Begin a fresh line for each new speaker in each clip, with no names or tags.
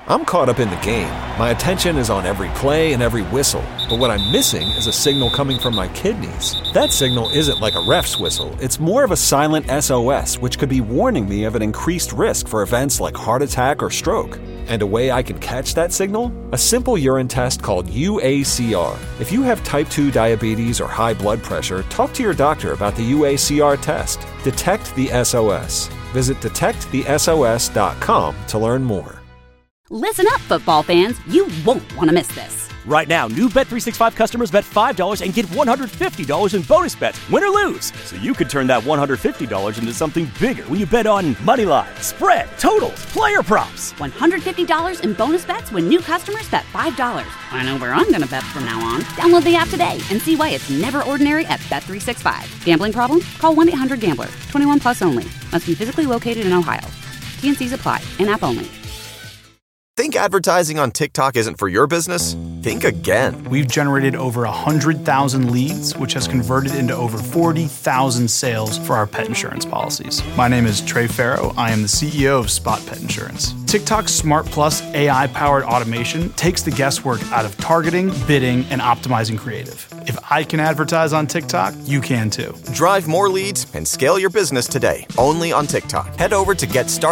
I'm caught up in the game. My attention is on every play and every whistle. But what I'm missing is a signal coming from my kidneys. That signal isn't like a ref's whistle. It's more of a silent SOS, which could be warning me of an increased risk for events like heart attack or stroke. And a way I can catch that signal? A simple urine test called UACR. If you have type 2 diabetes or high blood pressure, talk to your doctor about the UACR test. Detect the SOS. Visit detectthesos.com to learn more.
Listen up, football fans. You won't want to miss this.
Right now, new Bet365 customers bet $5 and get $150 in bonus bets, win or lose. So you could turn that $150 into something bigger when you bet on money line, spread, totals, player props.
$150 in bonus bets when new customers bet $5. I know where I'm going to bet from now on. Download the app today and see why it's never ordinary at Bet365. Gambling problem? Call 1-800-GAMBLER. 21 plus only. Must be physically located in Ohio. T&Cs apply. In-app only.
Think advertising on TikTok isn't for your business? Think again.
We've generated over 100,000 leads, which has converted into over 40,000 sales for our pet insurance policies. My name is Trey Farrow. I am the CEO of Spot Pet Insurance. TikTok's Smart Plus AI-powered automation takes the guesswork out of targeting, bidding, and optimizing creative. If I can advertise on TikTok, you can too.
Drive more leads and scale your business today, only on TikTok. Head over to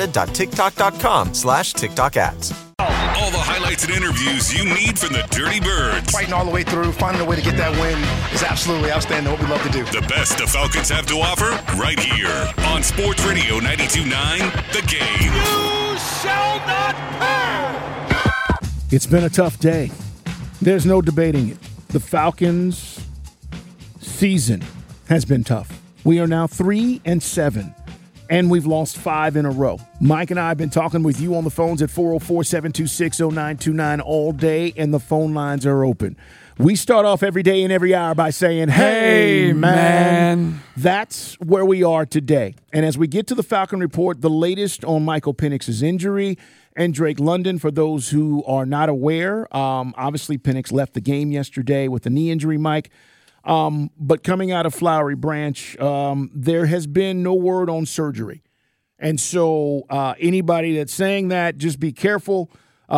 getstarted.tiktok.com/TikTok ads.
All the highlights and interviews you need from the Dirty Birds.
Fighting all the way through, finding a way to get that win is absolutely outstanding. What we love to do.
The best the Falcons have to offer right here on Sports Radio 92.9 The Game.
You shall not pass.
It's been a tough day. There's no debating it. The Falcons' season has been tough. We are now 3-7. And we've lost 5 in a row. Mike and I have been talking with you on the phones at 404-726-0929 all day, and the phone lines are open. We start off every day and every hour by saying, hey, man. That's where we are today. And as we get to the Falcon Report, the latest on Michael Penix's injury and Drake London, for those who are not aware, obviously Penix left the game yesterday with a knee injury, Mike. But coming out of Flowery Branch, there has been no word on surgery. And so anybody that's saying that, just be careful.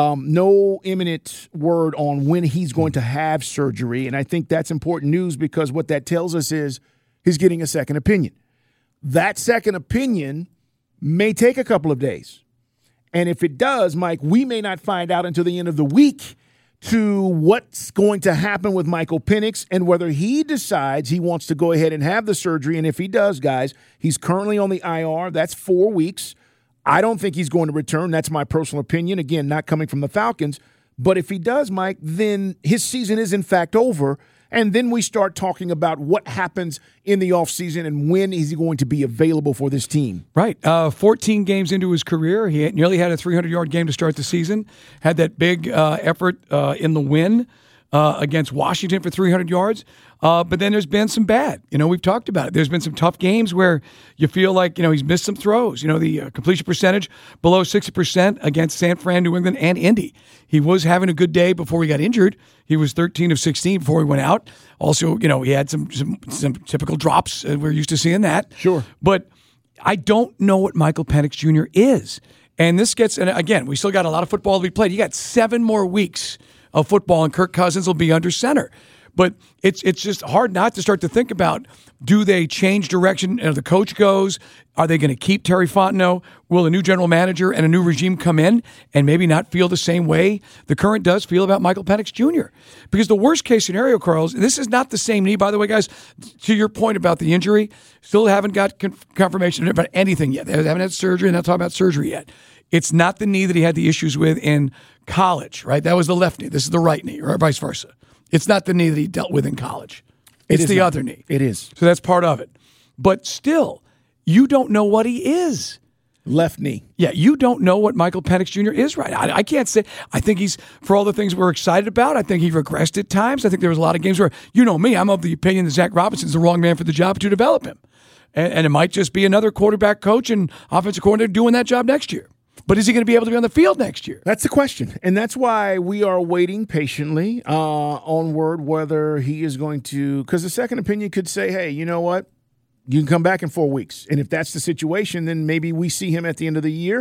No imminent word on when he's going to have surgery. And I think that's important news because what that tells us is he's getting a second opinion. That second opinion may take a couple of days. And if it does, Mike, we may not find out until the end of the week to what's going to happen with Michael Penix and whether he decides he wants to go ahead and have the surgery. And if he does, guys, he's currently on the IR. That's 4 weeks. I don't think he's going to return. That's my personal opinion. Again, not coming from the Falcons. But if he does, Mike, then his season is in fact over. And then we start talking about what happens in the offseason and when is he going to be available for this team.
Right. 14 games into his career. He nearly had a 300-yard game to start the season. Had that big effort in the win against Washington for 300 yards. But then there's been some bad. We've talked about it. There's been some tough games where you feel like, he's missed some throws. The completion percentage below 60% against San Fran, New England, and Indy. He was having a good day before he got injured. He was 13 of 16 before he went out. Also, he had some typical drops. We're used to seeing that.
Sure.
But I don't know what Michael Penix Jr. is. And this gets, and again, we still got a lot of football to be played. You got 7 more weeks of football, and Kirk Cousins will be under center. But it's just hard not to start to think about, do they change direction as the coach goes? Are they going to keep Terry Fontenot? Will a new general manager and a new regime come in and maybe not feel the same way the current does feel about Michael Penix Jr.? Because the worst case scenario, Carlos, this is not the same knee, by the way, guys, to your point about the injury, still haven't got confirmation about anything yet. They haven't had surgery, and not talking about surgery yet. It's not the knee that he had the issues with in college, right? That was the left knee. This is the right knee, or vice versa. It's not the knee that he dealt with in college. It's the other knee.
It is.
So that's part of it. But still, you don't know what he is.
Left knee.
Yeah, you don't know what Michael Penix Jr. is right now. I can't say. I think he's, for all the things we're excited about, I think he regressed at times. I think there was a lot of games where, me, I'm of the opinion that Zach Robinson's the wrong man for the job to develop him. And it might just be another quarterback coach and offensive coordinator doing that job next year. But is he going to be able to be on the field next year?
That's the question. And that's why we are waiting patiently on word whether he is going to – because the second opinion could say, hey, you know what? You can come back in 4 weeks. And if that's the situation, then maybe we see him at the end of the year.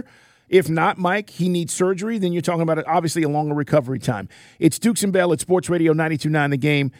If not, Mike, he needs surgery, then you're talking about obviously a longer recovery time. It's Dukes and Bell at Sports Radio 92.9 The Game.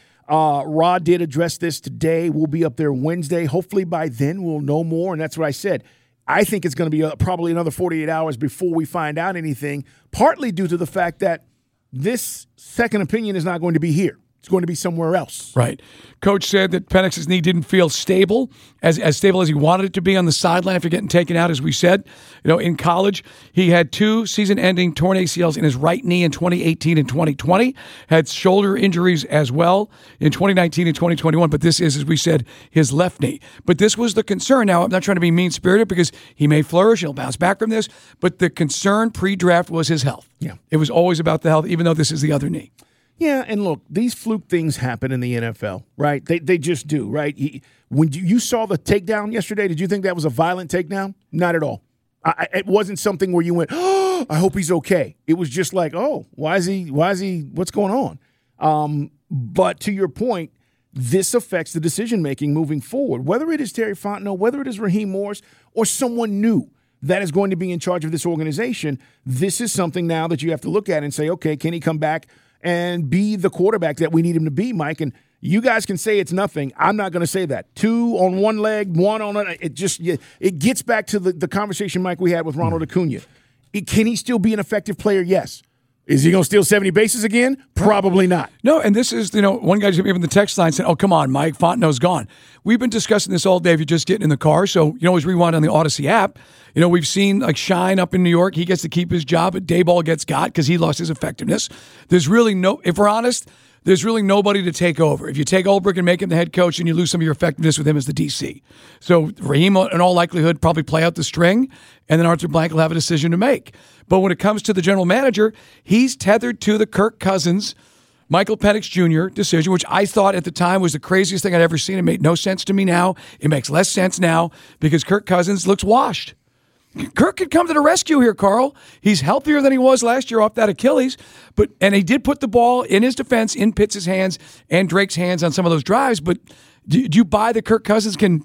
Rod did address this today. We'll be up there Wednesday. Hopefully by then we'll know more, and that's what I said. I think it's going to be probably another 48 hours before we find out anything, partly due to the fact that this second opinion is not going to be here. It's going to be somewhere else.
Right. Coach said that Penix's knee didn't feel stable, as stable as he wanted it to be on the sideline after getting taken out, as we said. In college, he had 2 season-ending torn ACLs in his right knee in 2018 and 2020, had shoulder injuries as well in 2019 and 2021, but this is, as we said, his left knee. But this was the concern. Now, I'm not trying to be mean-spirited because he may flourish, he'll bounce back from this, but the concern pre-draft was his health.
Yeah.
It was always about the health, even though this is the other knee.
Yeah, and look, these fluke things happen in the NFL, right? They just do, right? When you saw the takedown yesterday, did you think that was a violent takedown? Not at all. It wasn't something where you went, oh, I hope he's okay. It was just like, oh, why is he, what's going on? But to your point, this affects the decision-making moving forward, whether it is Terry Fontenot, whether it is Raheem Morris, or someone new that is going to be in charge of this organization. This is something now that you have to look at and say, okay, can he come back and be the quarterback that we need him to be, Mike? And you guys can say it's nothing. I'm not going to say that. 2 on one leg, 1 on another. It gets back to the conversation, Mike, we had with Ronald Acuna. Can he still be an effective player? Yes. Is he going to steal 70 bases again? Probably not.
No, and this is, one guy's even the text line saying, oh, come on, Mike, Fontenot's gone. We've been discussing this all day if you're just getting in the car, so you can always rewind on the Odyssey app. We've seen like Shine up in New York. He gets to keep his job, but Dayball gets got because he lost his effectiveness. There's really if we're honest, there's really nobody to take over. If you take Ulbrich and make him the head coach, and you lose some of your effectiveness with him as the DC. So Raheem, in all likelihood, probably play out the string, and then Arthur Blank will have a decision to make. But when it comes to the general manager, he's tethered to the Kirk Cousins, Michael Penix Jr. decision, which I thought at the time was the craziest thing I'd ever seen. It made no sense to me now. It makes less sense now because Kirk Cousins looks washed. Kirk could come to the rescue here, Carl. He's healthier than he was last year off that Achilles, and he did put the ball in his defense in Pitts' hands and Drake's hands on some of those drives, but do you buy that Kirk Cousins can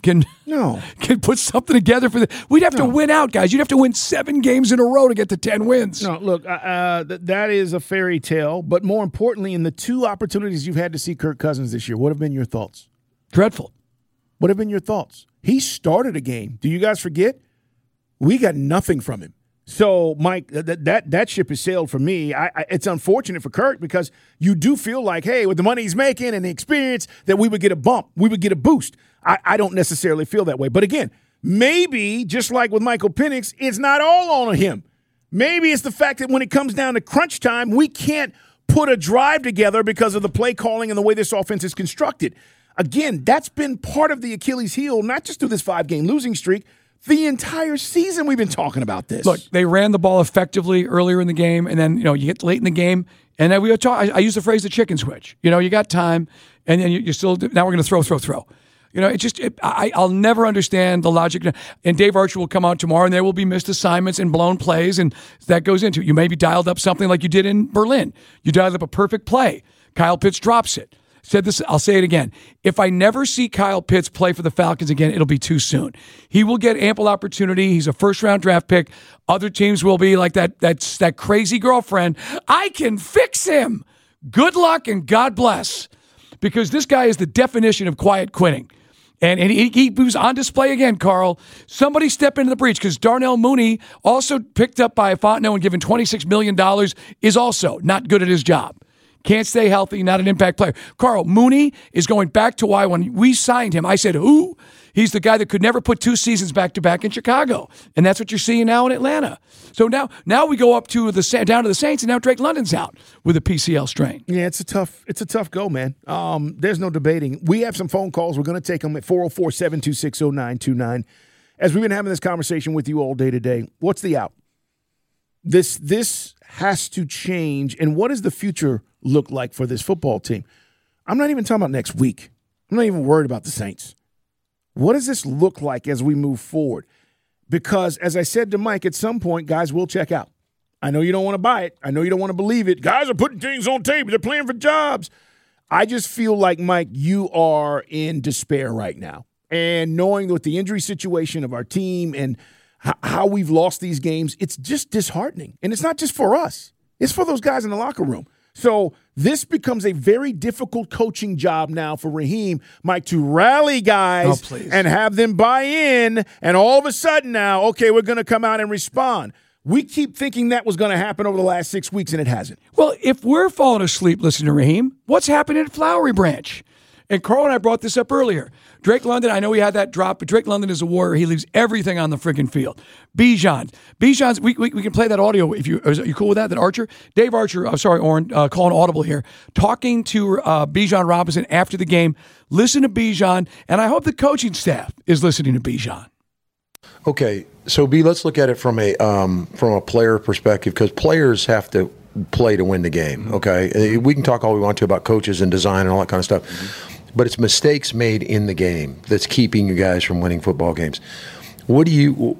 put something together for the? We'd have to win out, guys. You'd have to win 7 games in a row to get to 10 wins.
No, look, that is a fairy tale, but more importantly, in the 2 opportunities you've had to see Kirk Cousins this year, what have been your thoughts?
Dreadful.
What have been your thoughts? He started a game. Do you guys forget? We got nothing from him. So, Mike, that ship has sailed for me. It's unfortunate for Kirk because you do feel like, hey, with the money he's making and the experience, that we would get a bump. We would get a boost. I don't necessarily feel that way. But again, maybe, just like with Michael Penix, it's not all on him. Maybe it's the fact that when it comes down to crunch time, we can't put a drive together because of the play calling and the way this offense is constructed. Again, that's been part of the Achilles heel, not just through this 5-game losing streak. The entire season we've been talking about this.
Look, they ran the ball effectively earlier in the game, and then you get late in the game, and then I use the phrase the chicken switch. You got time, and then you still now we're going to throw. I'll never understand the logic. And Dave Archer will come out tomorrow, and there will be missed assignments and blown plays, and that goes into it. You maybe dialed up something like you did in Berlin. You dialed up a perfect play. Kyle Pitts drops it. Said this, I'll say it again. If I never see Kyle Pitts play for the Falcons again, it'll be too soon. He will get ample opportunity. He's a first-round draft pick. Other teams will be like that crazy girlfriend. I can fix him. Good luck and God bless. Because this guy is the definition of quiet quitting. And he was on display again, Carl. Somebody step into the breach because Darnell Mooney, also picked up by Fontenot and given $26 million, is also not good at his job. Can't stay healthy, not an impact player. Carl, Mooney is going back to why when we signed him, I said, who? He's the guy that could never put 2 seasons back-to-back in Chicago. And that's what you're seeing now in Atlanta. So now we go up to down to the Saints, and now Drake London's out with a PCL strain.
Yeah, it's a tough go, man. There's no debating. We have some phone calls. We're going to take them at 404-726-0929. As we've been having this conversation with you all day today, what's the out? This has to change. And what does the future look like for this football team? I'm not even talking about next week. I'm not even worried about the Saints. What does this look like as we move forward? Because, as I said to Mike, at some point, guys will check out. I know you don't want to buy it. I know you don't want to believe it. Guys are putting things on tape. They're playing for jobs. I just feel like, Mike, you are in despair right now. And knowing with the injury situation of our team and how we've lost these games, it's just disheartening. And it's not just for us. It's for those guys in the locker room. So this becomes a very difficult coaching job now for Raheem, Mike, to rally guys and have them buy in. And all of a sudden now, okay, we're going to come out and respond. We keep thinking that was going to happen over the last 6 weeks, and it hasn't.
Well, if we're falling asleep listening to Raheem, what's happening at Flowery Branch? And Carl and I brought this up earlier. Drake London, I know he had that drop, but Drake London is a warrior. He leaves everything on the friggin' field. Bijan's, we can play that audio if you, are you cool with that? That Archer? Dave Archer, I'm sorry, Oren, calling audible here, talking to Bijan Robinson after the game. Listen to Bijan, and I hope the coaching staff is listening to Bijan.
Okay, so B, let's look at it from a player perspective, because players have to play to win the game, okay? We can talk all we want to about coaches and design and all that kind of stuff, but it's mistakes made in the game that's keeping you guys from winning football games. How do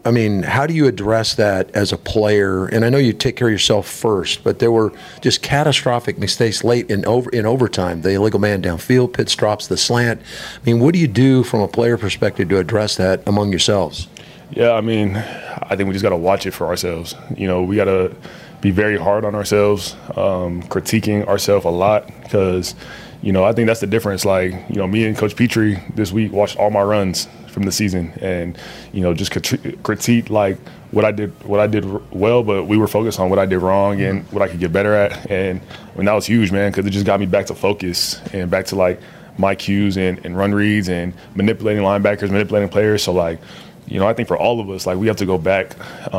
you address that as a player? And I know you take care of yourself first, but there were just catastrophic mistakes late in overtime. The illegal man downfield, Pitts drops the slant. I mean, what do you do from a player perspective to address that among yourselves?
Yeah, I think we just got to watch it for ourselves. We got to be very hard on ourselves, critiquing ourselves a lot, because, I think that's the difference. Like, me and Coach Petrie this week watched all my runs from the season and, just critique like what I did well, but we were focused on what I did wrong and what I could get better at. And that was huge, man, because it just got me back to focus and back to like my cues and run reads and manipulating linebackers, manipulating players. So like, I think for all of us, like, we have to go back,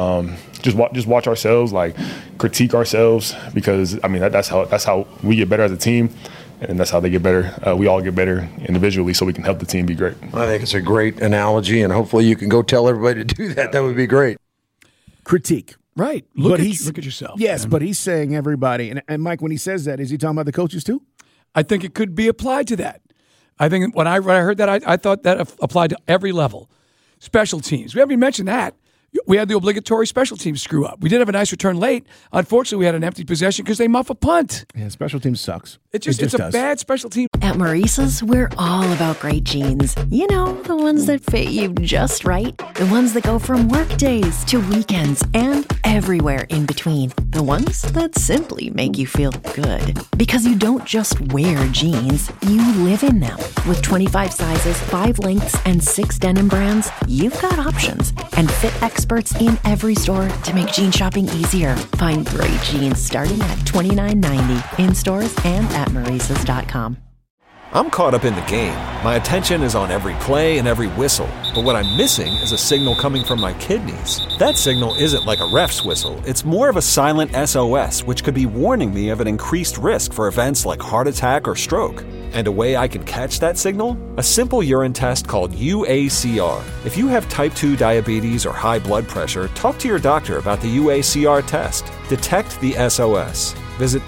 just watch ourselves, like, critique ourselves, because that's how we get better as a team, and that's how they get better. We all get better individually, so we can help the team be great.
I think it's a great analogy, and hopefully you can go tell everybody to do that. That would be great.
Critique.
Right. Look at yourself.
Yes, man. But he's saying everybody. And Mike, when he says that, is he talking about the coaches too?
I think it could be applied to that. I think when I heard that, I thought that applied to every level. Special teams. We haven't even mentioned that. We had the obligatory special teams screw up. We did have a nice return late. Unfortunately, we had an empty possession because they muff a punt.
Yeah, special teams sucks.
It's a bad special team.
At Maurice's, we're all about great jeans. The ones that fit you just right. The ones that go from work days to weekends and everywhere in between. The ones that simply make you feel good. Because you don't just wear jeans, you live in them. With 25 sizes, 5 lengths, and 6 denim brands, you've got options. And fit experts in every store to make jean shopping easier. Find great jeans starting at $29.90 in stores and at Maurices.com.
I'm caught up in the game. My attention is on every play and every whistle. But what I'm missing is a signal coming from my kidneys. That signal isn't like a ref's whistle. It's more of a silent SOS, which could be warning me of an increased risk for events like heart attack or stroke. And a way I can catch that signal? A simple urine test called UACR. If you have type 2 diabetes or high blood pressure, talk to your doctor about the UACR test. Detect the SOS. Visit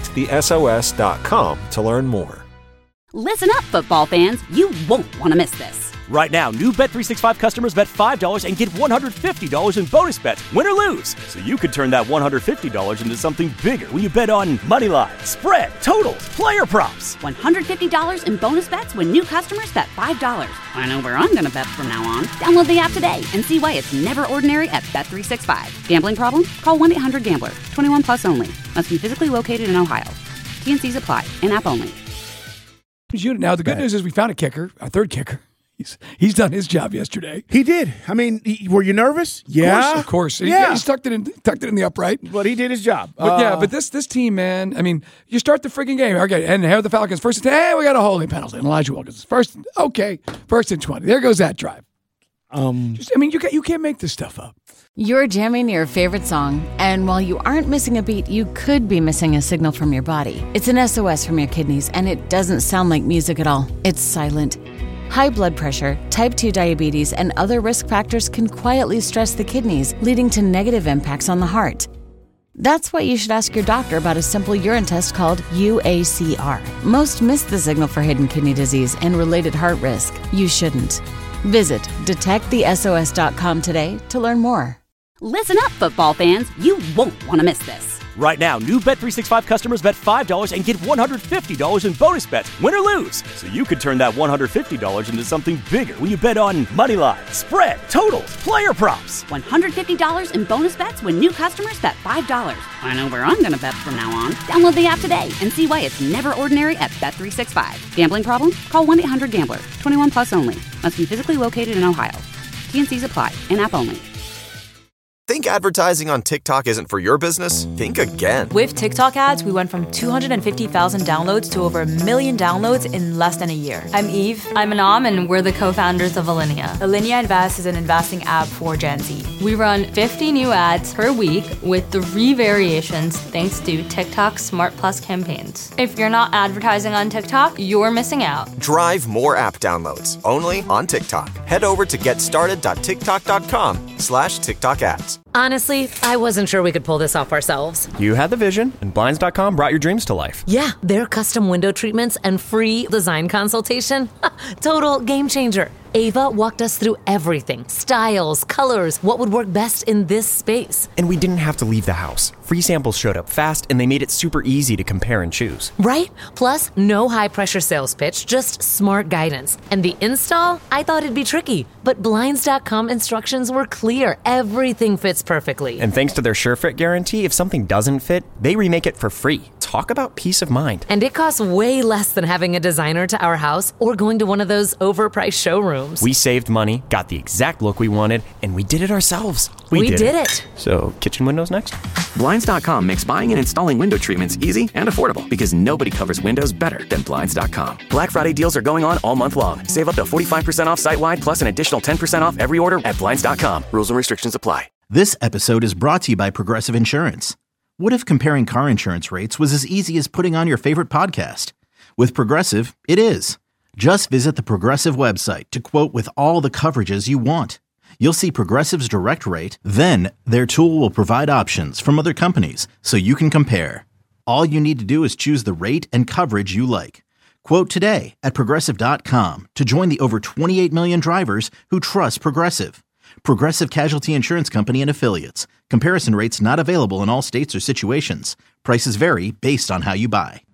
detectthesos.com to learn more.
Listen up, football fans. You won't want to miss this.
Right now, new Bet365 customers bet $5 and get $150 in bonus bets, win or lose. So you could turn that $150 into something bigger when you bet on money line, spread, totals, player props.
$150 in bonus bets when new customers bet $5. I know where I'm going to bet from now on. Download the app today and see why it's never ordinary at Bet365. Gambling problem? Call 1-800-GAMBLER. 21 plus only. Must be physically located in Ohio. T&Cs apply. In-app only.
Now, the good news is we found a kicker, our third kicker. He's done his job yesterday.
He did. Were you nervous? Yeah,
of course.
Yeah.
He's tucked it in the upright.
But he did his job.
But this team, man. You start the freaking game. Okay, and here are the Falcons. First, we got a holding penalty. And Elijah Wilkins. First and 20. There goes that drive. You can't make this stuff up.
You're jamming your favorite song, and while you aren't missing a beat, you could be missing a signal from your body. It's an SOS from your kidneys, and it doesn't sound like music at all. It's silent. High blood pressure, type 2 diabetes, and other risk factors can quietly stress the kidneys, leading to negative impacts on the heart. That's why you should ask your doctor about a simple urine test called UACR. Most miss the signal for hidden kidney disease and related heart risk. You shouldn't. Visit detectthesos.com today to learn more.
Listen up, football fans. You won't want to miss this.
Right now, new Bet365 customers bet $5 and get $150 in bonus bets, win or lose. So you could turn that $150 into something bigger when you bet on moneyline, spread, totals, player props.
$150 in bonus bets when new customers bet $5. I know where I'm going to bet from now on. Download the app today and see why it's never ordinary at Bet365. Gambling problem? Call 1-800-GAMBLER. 21 plus only. Must be physically located in Ohio. T&Cs apply. In-app only.
Think advertising on TikTok isn't for your business? Think again.
With TikTok ads, we went from 250,000 downloads to over 1 million downloads in less than a year. I'm Eve. I'm Anam, and we're the co-founders of Alinea. Alinea Invest is an investing app for Gen Z. We run 50 new ads per week with 3 variations thanks to TikTok Smart Plus campaigns. If you're not advertising on TikTok, you're missing out.
Drive more app downloads only on TikTok. Head over to getstarted.tiktok.com/TikTok ads.
Honestly, I wasn't sure we could pull this off ourselves.
You had the vision, and Blinds.com brought your dreams to life.
Yeah, their custom window treatments and free design consultation. Total game changer. Ava walked us through everything. Styles, colors, what would work best in this space.
And we didn't have to leave the house. Free samples showed up fast, and they made it super easy to compare and choose.
Right? Plus, no high-pressure sales pitch, just smart guidance. And the install? I thought it'd be tricky, but Blinds.com instructions were clear. Everything fits perfectly.
And thanks to their SureFit guarantee, if something doesn't fit, they remake it for free. Talk about peace of mind.
And it costs way less than having a designer to our house or going to one of those overpriced showrooms.
We saved money, got the exact look we wanted, and we did it ourselves.
We did it.
So, kitchen windows next?
Blinds.com makes buying and installing window treatments easy and affordable because nobody covers windows better than Blinds.com. Black Friday deals are going on all month long. Save up to 45% off site-wide plus an additional 10% off every order at Blinds.com. Rules and restrictions apply.
This episode is brought to you by Progressive Insurance. What if comparing car insurance rates was as easy as putting on your favorite podcast? With Progressive, it is. Just visit the Progressive website to quote with all the coverages you want. You'll see Progressive's direct rate, then their tool will provide options from other companies so you can compare. All you need to do is choose the rate and coverage you like. Quote today at Progressive.com to join the over 28 million drivers who trust Progressive. Progressive Casualty Insurance Company and Affiliates. Comparison rates not available in all states or situations. Prices vary based on how you buy.